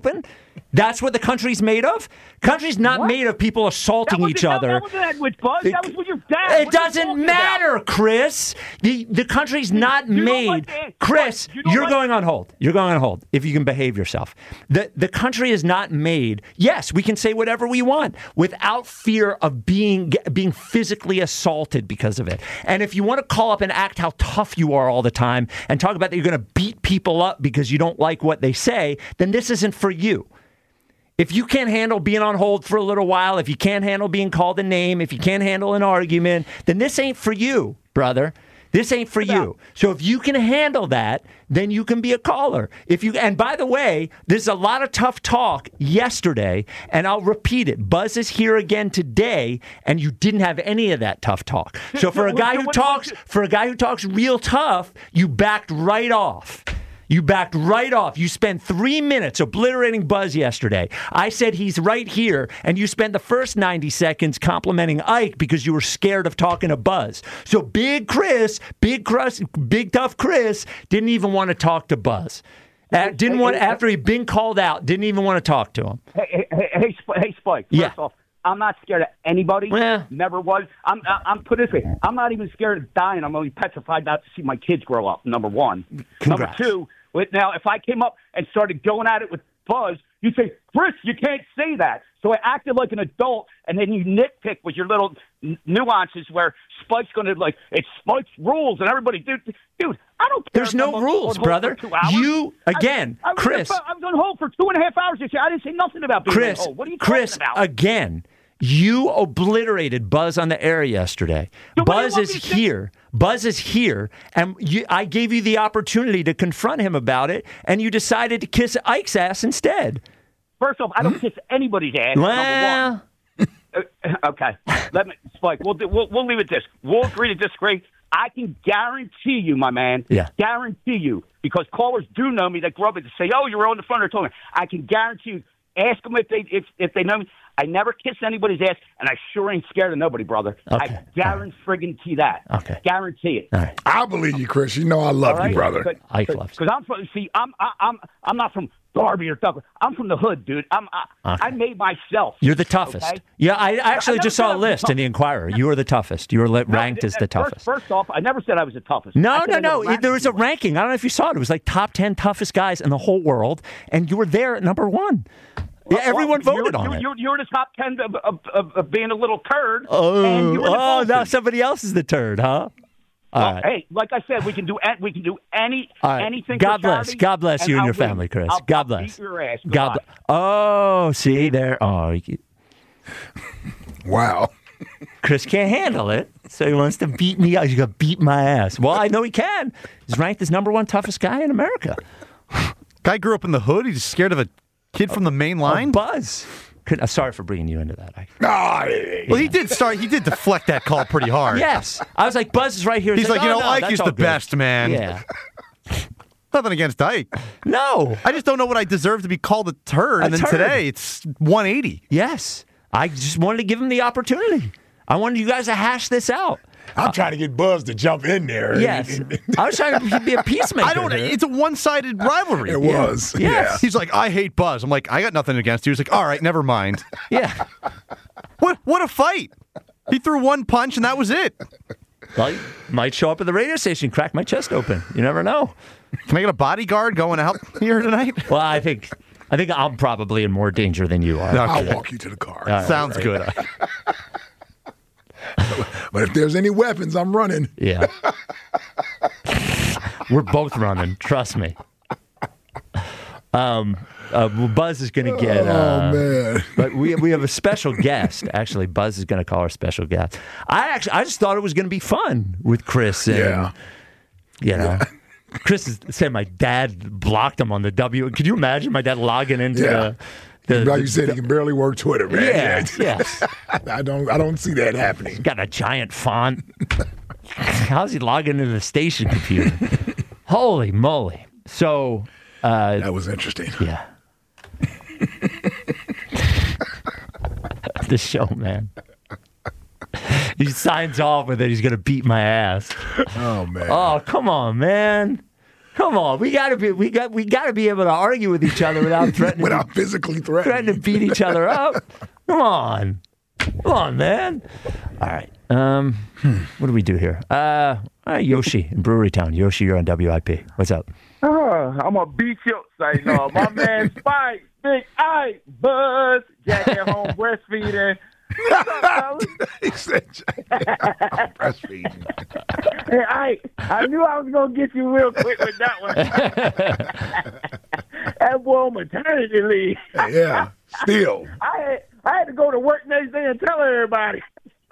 D: That's what the country's made of? Country's not made of people assaulting each other.
F: That wasn't with Buzz. That was with your dad.
D: It doesn't matter, Chris. The country's not made. Chris, you're going on hold. You're going on hold if you can behave yourself. The country is not made. Yes, we can say whatever we want without fear of being physically assaulted because of it. And if you want to call up and act how tough you are all the time and talk about that you're going to beat people up because you don't like what they say, then this isn't for you. If you can't handle being on hold for a little while, if you can't handle being called a name, if you can't handle an argument, then this ain't for you, brother. This ain't for you. So if you can handle that, then you can be a caller. And by the way, there's a lot of tough talk yesterday, and I'll repeat it. Buzz is here again today, and you didn't have any of that tough talk. So for a guy who talks real tough, you backed right off. You backed right off. You spent 3 minutes obliterating Buzz yesterday. I said he's right here, and you spent the first 90 seconds complimenting Ike because you were scared of talking to Buzz. So big tough Chris didn't even want to talk to Buzz. After he'd been called out, didn't even want to talk to him.
F: Hey, Spike. First off, I'm not scared of anybody.
D: Well,
F: never was. I'm put this way. I'm not even scared of dying. I'm only petrified not to see my kids grow up. Number one.
D: Congrats.
F: Number two. Now, if I came up and started going at it with Buzz, you'd say, Chris, you can't say that. So I acted like an adult, and then you nitpick with your little nuances where Spike's going to, it's Spike's rules, and everybody, dude, I don't care.
D: There's no rules, brother. Chris.
F: I was on hold for 2.5 hours this year. I didn't say nothing about being on hold. What are you talking about?
D: Again. You obliterated Buzz on the air yesterday. Buzz is here. Buzz is here, and I gave you the opportunity to confront him about it, and you decided to kiss Ike's ass instead.
F: First off, I don't kiss anybody's ass.
D: Well,
F: okay. Spike. We'll leave it this. We'll agree to disagree. I can guarantee you, my man.
D: Yeah.
F: Guarantee you, because callers do know me that grew up and say, "Oh, you were on the front of the phone." I can guarantee you. Ask them if they know me. I never kiss anybody's ass, and I sure ain't scared of nobody, brother.
D: Okay.
F: I guarantee that.
D: Okay.
F: Guarantee it.
D: All right.
G: I believe you, Chris. You know I love you, brother.
D: Ike loves you.
F: Because I'm not from Darby or Douglas. I'm from the hood, dude. I made myself.
D: You're the toughest.
F: Okay?
D: Yeah, I actually just saw a list in the Inquirer. You were the toughest. You were ranked as the toughest.
F: First off, I never said I was the toughest.
D: No. There was a ranking. I don't know if you saw it. It was like top 10 toughest guys in the whole world, and you were there at number 1. Yeah, everyone voted on it.
F: You're in the top 10 of being a little turd.
D: Now somebody else is the turd, huh? All right.
F: Hey, like I said, we can do anything.
D: God bless you and your family, Chris. God bless.
F: Beat your ass.
D: God bless. Oh, see there. Oh,
G: wow.
D: Chris can't handle it, so he wants to beat me up. He's gonna beat my ass. Well, I know he can. He's ranked as number 1 toughest guy in America.
E: Guy grew up in the hood. He's scared of a kid from the main line?
D: Buzz. Sorry for bringing you into that.
E: Well, he did deflect that call pretty hard.
D: Yes. I was like, Buzz is right here.
E: He's like, Ike is the best, man.
D: Yeah.
E: Nothing against Ike.
D: No.
E: I just don't know what I deserve to be called a turd. And then today, it's 180.
D: Yes. I just wanted to give him the opportunity. I wanted you guys to hash this out.
G: I'm trying to get Buzz to jump in there.
D: Yes. I was trying to be a peacemaker.
E: It's a one-sided rivalry.
G: It was.
D: Yeah.
G: Yes.
E: He's like, I hate Buzz. I'm like, I got nothing against you. He's like, all right, never mind.
D: Yeah.
E: What a fight. He threw one punch and that was it.
D: Well, might show up at the radio station, crack my chest open. You never know.
E: Can I get a bodyguard going out here tonight?
D: Well, I think I'm probably in more danger than you are.
E: Okay.
G: I'll walk you to the car.
E: Sounds good.
G: But if there's any weapons, I'm running.
D: Yeah. We're both running. Trust me. Buzz is going to get.
G: Oh man!
D: But we have a special guest. Actually, Buzz is going to call our special guest. I just thought it was going to be fun with Chris. And, Chris said my dad blocked him on the W. Could you imagine my dad logging into
G: like you said, he can barely work Twitter, man.
D: Yes.
G: I don't see that happening.
D: He's got a giant font. How's he logging into the station computer? Holy moly! So
G: that was interesting.
D: Yeah. The show, man. He signs off with it. He's going to beat my ass.
G: Oh, man.
D: Oh, come on, man. Come on, we gotta be able to argue with each other without threatening,
G: Without physically threatening.
D: to beat each other up. Come on, man. All right. What do we do here? Yoshi in Brewery Town. Yoshi, you're on WIP. What's up?
H: I'm gonna beat you. Say no, my man Spike, Big Ike, Buzz, Jack at home breastfeeding. What's up, fellas?
G: He said, I'm breastfeeding.
H: Hey, Ike, I knew I was gonna get you real quick with that one. That boy on maternity leave.
G: Yeah, still.
H: I had to go to work next day and tell everybody.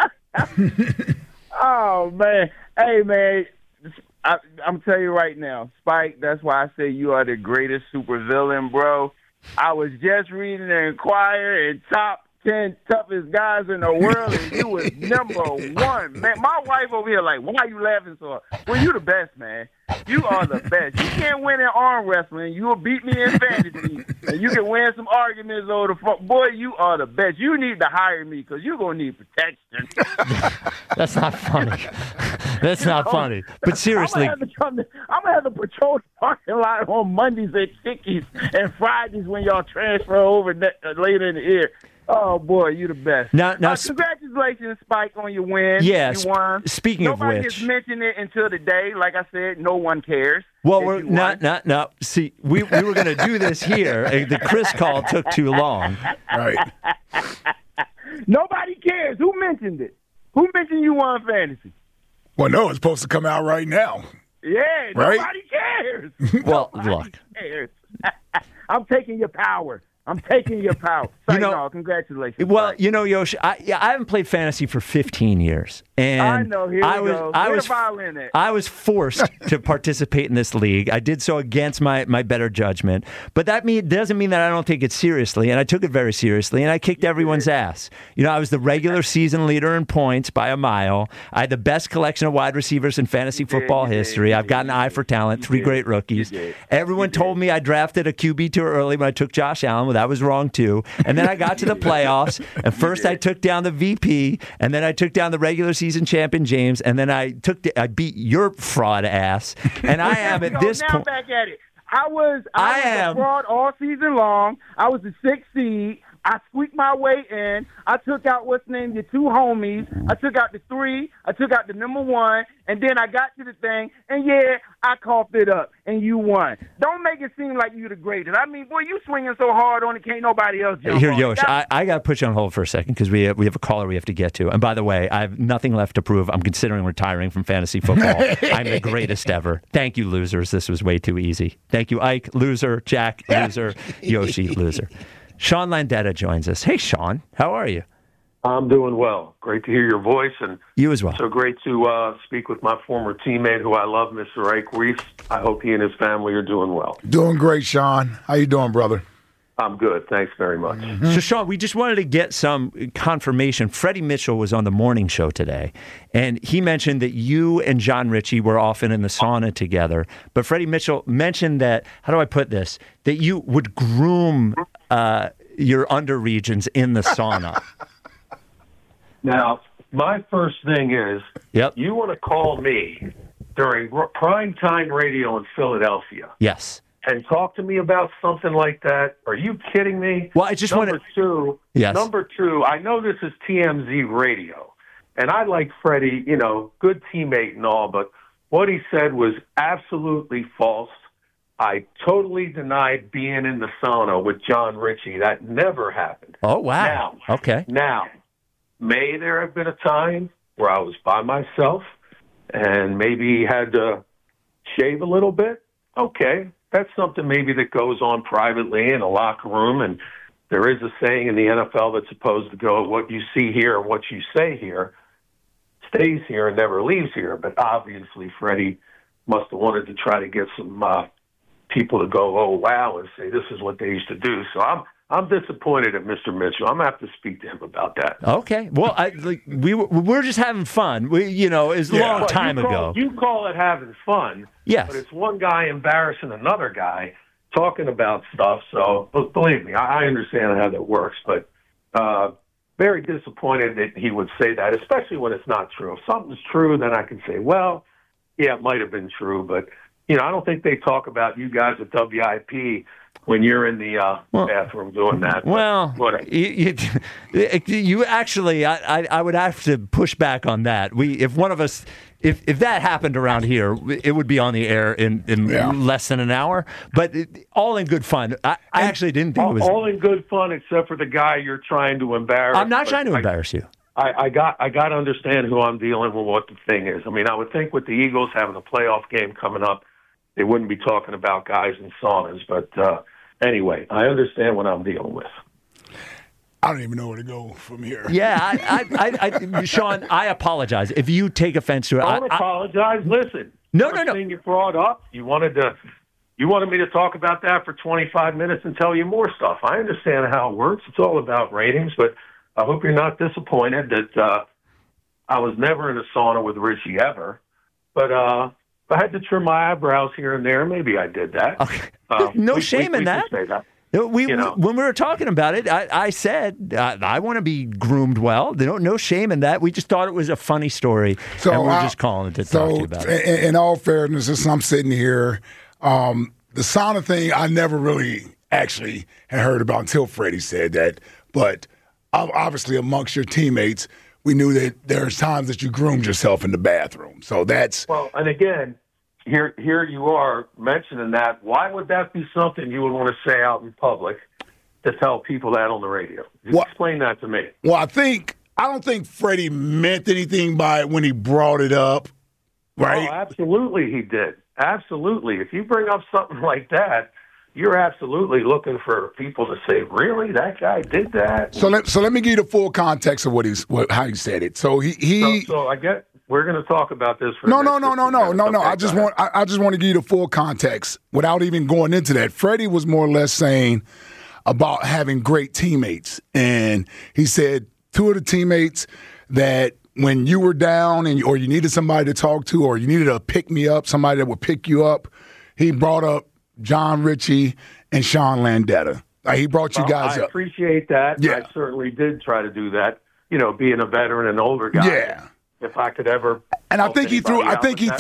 H: Oh man, hey man, I'm telling you right now, Spike. That's why I say you are the greatest supervillain, bro. I was just reading the Inquirer and top 10 toughest guys in the world, and you was number one, man. My wife over here like, why are you laughing so hard? Well, you the best, man. You are the best. You can't win in arm wrestling. You will beat me in fantasy, and you can win some arguments over the phone. Boy, you are the best. You need to hire me because you're going to need protection.
D: That's not funny. That's not funny. But seriously.
H: I'm going to have to patrol the parking lot on Mondays at Chickies and Fridays when y'all transfer over later in the year. Oh, boy, you the best.
D: Now,
H: congratulations, Spike, on your win.
D: Yes.
H: You won.
D: Speaking of
H: Nobody
D: which.
H: has mentioned it until today. Like I said, no one cares.
D: Well, we're not. See, we were going to do this here. The Chris call took too long.
G: Right.
H: Nobody cares. Who mentioned it? Who mentioned you won fantasy?
G: Well, no, it's supposed to come out right now.
H: Yeah,
G: Right?
H: nobody cares.
D: Well,
H: Nobody
D: look.
H: cares. I'm taking your power. Congratulations.
D: Well, Yoshi, I haven't played fantasy for 15 years. And
H: I know. Here we go. Where's the violin at?
D: I was forced to participate in this league. I did so against my better judgment. But that doesn't mean that I don't take it seriously. And I took it very seriously. And I kicked everyone's ass. I was the regular season leader in points by a mile. I had the best collection of wide receivers in fantasy football history. I've got an eye for talent, three great rookies. Everyone told me I drafted a QB too early when I took Josh Allen. Well, that was wrong, too. And then I got to the playoffs. And first I took down the VP. And then I took down the regular season champion, James. And then I beat your fraud ass. And I am at this point.
H: Now back at it. I was a fraud all season long. I was the 6th seed. I squeaked my way in. I took out your two homies. I took out the 3. I took out the number 1. And then I got to the thing. And I coughed it up. And you won. Don't make it seem like you the greatest. I mean, boy, you swinging so hard on it, can't nobody else jump
D: Here,
H: on
D: Yosh, I got to put you on hold for a second because we have a caller we have to get to. And by the way, I have nothing left to prove. I'm considering retiring from fantasy football. I'm the greatest ever. Thank you, losers. This was way too easy. Thank you, Ike, loser. Jack, loser. Yoshi, loser. Sean Landetta joins us. Hey, Sean, how are you?
I: I'm doing well. Great to hear your voice. And
D: you as well.
I: So great to speak with my former teammate who I love, Mr. Ike Reese. I hope he and his family are doing well.
G: Doing great, Sean. How you doing, brother?
I: I'm good. Thanks very much.
D: Mm-hmm. So, Sean, we just wanted to get some confirmation. Freddie Mitchell was on the morning show today, and he mentioned that you and John Ritchie were often in the sauna together. But Freddie Mitchell mentioned that, how do I put this, that you would groom your under regions in the sauna.
I: Now, my first thing is, you want to call me during prime time radio in Philadelphia.
D: Yes.
I: And talk to me about something like that? Are you kidding me?
D: Well, I just want to...
I: Number two, I know this is TMZ radio, and I like Freddie, good teammate and all, but what he said was absolutely false. I totally denied being in the sauna with John Ritchie. That never happened.
D: Oh, wow.
I: Now, may there have been a time where I was by myself and maybe had to shave a little bit? Okay. That's something maybe that goes on privately in a locker room, and there is a saying in the NFL that's supposed to go, what you see here and what you say here stays here and never leaves here. But obviously, Freddie must have wanted to try to get some people to go, oh, wow, and say this is what they used to do. So I'm disappointed at Mr. Mitchell. I'm going to have to speak to him about that.
D: Okay. Well, we're just having fun. It was a long time ago.
I: You call it having fun.
D: Yes.
I: But it's one guy embarrassing another guy talking about stuff. So believe me, I understand how that works. But very disappointed that he would say that, especially when it's not true. If something's true, then I can say, well, yeah, it might have been true. But I don't think they talk about you guys at WIP when you're in the bathroom doing that.
D: Well, you actually, I would have to push back on that. If one of us, if that happened around here, it would be on the air in less than an hour. But all in good fun. I actually didn't think it was
I: all in good fun, except for the guy you're trying to embarrass.
D: I'm not trying to embarrass you.
I: I got to understand who I'm dealing with, what the thing is. I mean, I would think with the Eagles having a playoff game coming up, they wouldn't be talking about guys in saunas. But anyway, I understand what I'm dealing with.
G: I don't even know where to go from here.
D: Yeah, Sean, I apologize if you take offense to it.
I: Don't apologize. Listen,
D: no.
I: Thing you brought up, you wanted me to talk about that for 25 minutes and tell you more stuff. I understand how it works. It's all about ratings, but I hope you're not disappointed that I was never in a sauna with Richie ever. But if I had to trim my eyebrows here and there, maybe I did that.
D: Okay. No shame in that.
I: Say that.
D: When we were talking about it, I said I want to be groomed well. No shame in that. We just thought it was a funny story, and we're just calling it to talk to you about it.
G: In all fairness, since I'm sitting here, the sauna thing I never really actually had heard about until Freddie said that. But obviously, amongst your teammates, we knew that there's times that you groomed yourself in the bathroom. So that's
I: and again. Here you are mentioning that. Why would that be something you would want to say out in public to tell people that on the radio? Explain that to me.
G: Well, I don't think Freddie meant anything by it when he brought it up, right?
I: Oh, absolutely he did. Absolutely. If you bring up something like that, you're absolutely looking for people to say, really? That guy did that?
G: So let me give you the full context of how he said it. So
I: So I get... We're going to talk about this.
G: No. I just want to give you the full context without even going into that. Freddie was more or less saying about having great teammates, and he said two of the teammates that when you were down or you needed somebody to talk to or you needed a pick me up, somebody that would pick you up, he brought up John Ritchie and Sean Landetta. He brought you guys up.
I: I appreciate that.
G: Yeah.
I: I certainly did try to do that. Being a veteran and older guy.
G: Yeah.
I: If I could ever,
G: and I think he threw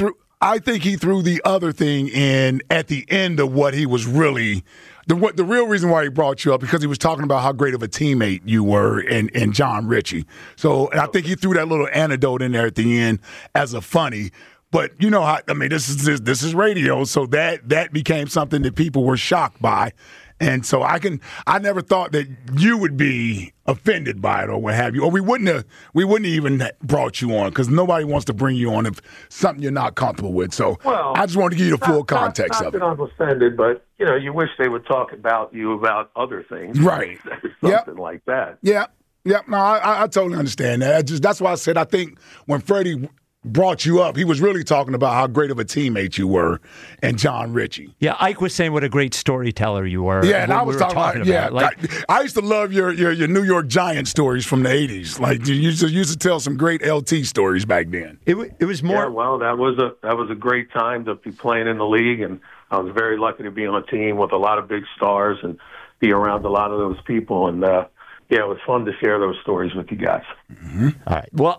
G: the other thing in at the end of what he was really the real reason why he brought you up, because he was talking about how great of a teammate you were and John Ritchie. So, and I think he threw that little anecdote in there at the end as a funny. But you know how this is radio, so that became something that people were shocked by. And so I never thought that you would be offended by it or what have you, or we wouldn't even brought you on, because nobody wants to bring you on if something you're not comfortable with. So I just wanted to give you the full context of it.
I: Not that I'm offended, but you wish they would talk about you about other things,
G: right?
I: Something like that.
G: Yeah. No, I totally understand that. That's why I said I think when Freddie brought you up, he was really talking about how great of a teammate you were and John Ritchie.
D: Yeah, Ike was saying what a great storyteller you were.
G: Yeah, and I was talking about I used to love your New York Giants stories from the 80s. Like, you used to tell some great LT stories back then.
D: It was more...
I: Yeah, well, that was a great time to be playing in the league, and I was very lucky to be on a team with a lot of big stars and be around a lot of those people, and it was fun to share those stories with you guys.
D: Mm-hmm. All right. Well,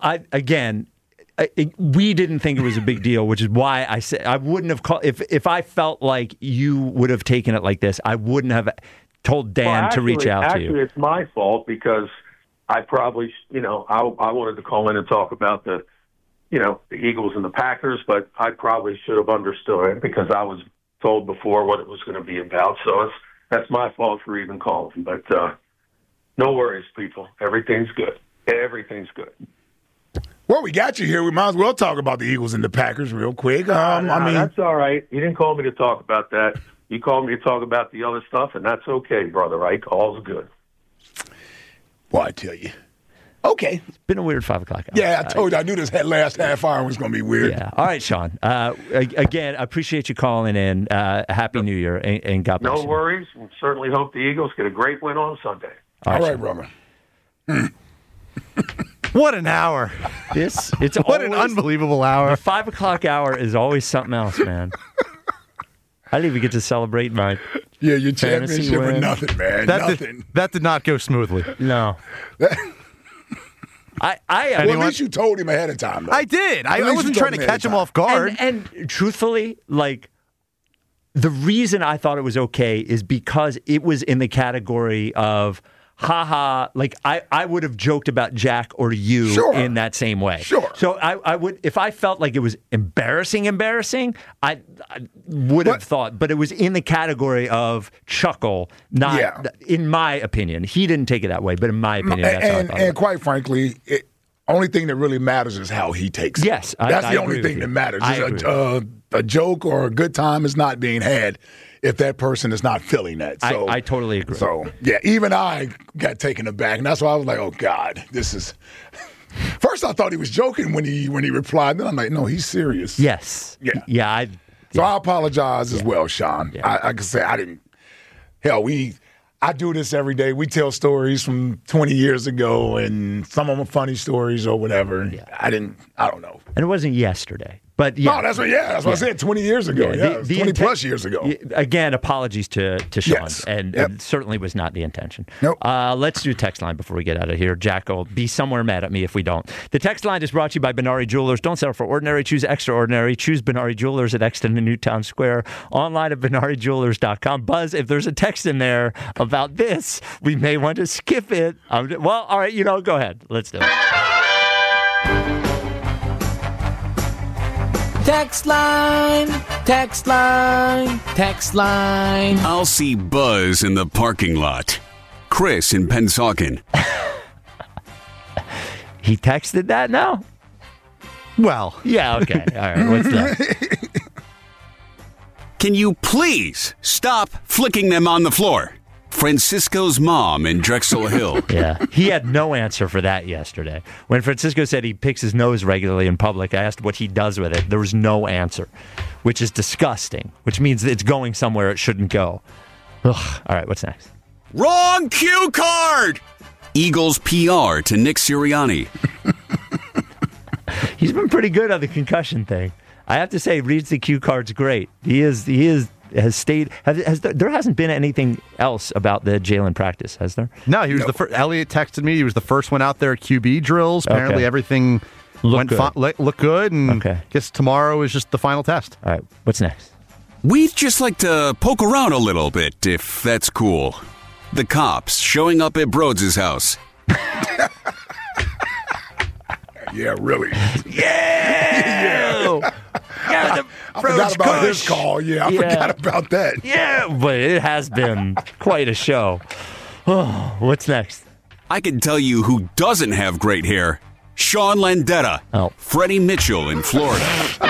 D: we didn't think it was a big deal, which is why I said I wouldn't have called. If I felt like you would have taken it like this, I wouldn't have told Dan to reach out to you.
I: Actually, it's my fault, because I probably, I wanted to call in and talk about the Eagles and the Packers, but I probably should have understood it because I was told before what it was going to be about. So that's my fault for even calling. But no worries, people. Everything's good. Everything's good.
G: Well, we got you here. We might as well talk about the Eagles and the Packers real quick.
I: That's all right. You didn't call me to talk about that. You called me to talk about the other stuff, and that's okay, brother. Ike. All's good.
G: Well, I tell you. Okay.
D: It's been a weird 5 o'clock hour.
G: Yeah, I told you. I knew this last half hour was going to be weird.
D: Yeah. All right, Sean. Again, I appreciate you calling in. Happy New Year, and God bless you.
I: No worries. We certainly hope the Eagles get a great win on Sunday.
G: All right, brother.
E: What an hour. What an unbelievable hour.
D: The 5 o'clock hour is always something else, man. I didn't even get to celebrate my
G: your championship or nothing, man.
E: That did not go smoothly.
D: No.
G: At least you told him ahead of time, though.
E: I did. I wasn't trying to catch him off guard.
D: And truthfully, like, the reason I thought it was okay is because it was in the category of, haha, like I would have joked about Jack or you in that same way.
G: Sure.
D: So I would, if I felt like it was embarrassing, I would have thought, but it was in the category of chuckle, not, in my opinion. He didn't take it that way, but in my opinion, that's how I thought.
G: And quite frankly, only thing that really matters is how he takes it.
D: Yes.
G: That's
D: I
G: the only thing that matters. A joke or a good time is not being had if that person is not feeling that. So
D: I totally agree.
G: So, yeah, even I got taken aback. And that's why I was like, oh, God, this is... First, I thought he was joking when he replied. Then I'm like, no, he's serious.
D: Yes.
G: Yeah. So I apologize as well, Sean. Yeah. I can say I didn't... Hell, I do this every day. We tell stories from 20 years ago, and some of them are funny stories or whatever. Yeah. I don't know.
D: And it wasn't yesterday. But yeah.
G: No, that's what I said 20 years ago. Yeah, 20 plus years ago.
D: Again, apologies to Sean.
G: Yes.
D: And it certainly was not the intention.
G: Nope.
D: Let's do text line before we get out of here. Jack will be somewhere mad at me if we don't. The text line is brought to you by Benari Jewelers. Don't settle for ordinary. Choose extraordinary. Choose Benari Jewelers at Exton and Newtown Square. Online at BenariJewelers.com. Buzz, if there's a text in there about this, we may want to skip it. Well, all right, go ahead. Let's do it.
J: Text line, text line, text line.
K: I'll see Buzz in the parking lot. Chris in Pensauken.
D: He texted that now?
E: Well.
D: Yeah, okay. All right, what's that?
K: Can you please stop flicking them on the floor? Francisco's mom in Drexel Hill.
D: Yeah, he had no answer for that yesterday. When Francisco said he picks his nose regularly in public, I asked what he does with it. There was no answer, which is disgusting, which means it's going somewhere it shouldn't go. Ugh. All right, what's next?
K: Wrong cue card! Eagles PR to Nick Sirianni.
D: He's been pretty good on the concussion thing. I have to say, reads the cue cards great. He has stayed. There hasn't been anything else about the Jalen practice, has there?
E: No, he was the first. Elliot texted me. He was the first one out there at QB drills. Apparently, everything looked good. And guess tomorrow is just the final test.
D: All right, what's next?
K: We'd just like to poke around a little bit, if that's cool. The cops showing up at Broads' house.
G: Yeah, really.
D: Yeah. Yeah,
G: I forgot about his call. Yeah, I forgot about that.
D: Yeah, but it has been quite a show. Oh, what's next?
K: I can tell you who doesn't have great hair. Sean Landetta.
D: Oh.
K: Freddie Mitchell in Florida.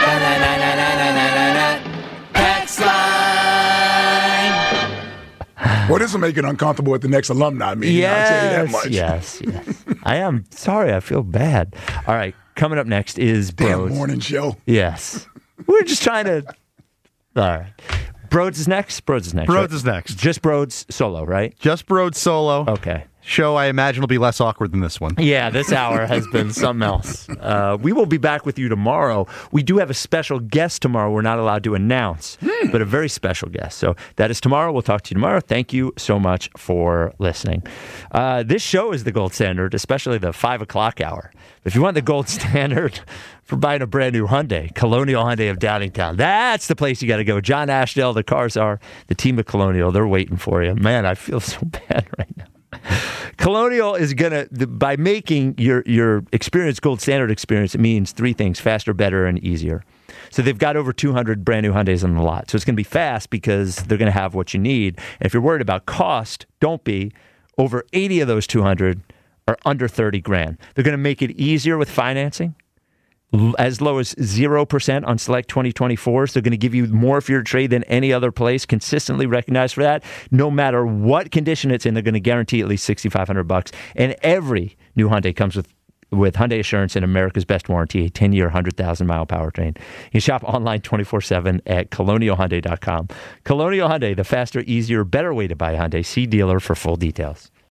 G: Well, this will make it uncomfortable at the next alumni meeting. I'll tell you that much.
D: Yes. I am sorry. I feel bad. All right. Coming up next is Broads.
G: Damn morning show.
D: Yes. We're just trying to... All right. Broads is next? Broads is next.
E: Broads is next.
D: Just Broads solo, right?
E: Just Broads solo.
D: Okay.
E: Show, I imagine, will be less awkward than this one.
D: Yeah, this hour has been something else. We will be back with you tomorrow. We do have a special guest tomorrow we're not allowed to announce, but a very special guest. So that is tomorrow. We'll talk to you tomorrow. Thank you so much for listening. This show is the gold standard, especially the 5 o'clock hour. If you want the gold standard for buying a brand new Hyundai, Colonial Hyundai of Downingtown, that's the place you got to go. John Ashdale, the cars are, the team at Colonial, they're waiting for you. Man, I feel so bad right now. Colonial is going to, by making your experience gold standard experience, it means 3 things: faster, better, and easier. So they've got over 200 brand new Hyundais on the lot. So it's going to be fast because they're going to have what you need. And if you're worried about cost, don't be. Over 80 of those 200 are under 30 grand. They're going to make it easier with financing, as low as 0% on select 2024s. They're going to give you more for your trade than any other place, consistently recognized for that. No matter what condition it's in, they're going to guarantee at least $6,500. And every new Hyundai comes with Hyundai Assurance and America's Best Warranty, a 10-year, 100,000-mile powertrain. You can shop online 24/7 at colonialhyundai.com. Colonial Hyundai, the faster, easier, better way to buy a Hyundai. See dealer for full details.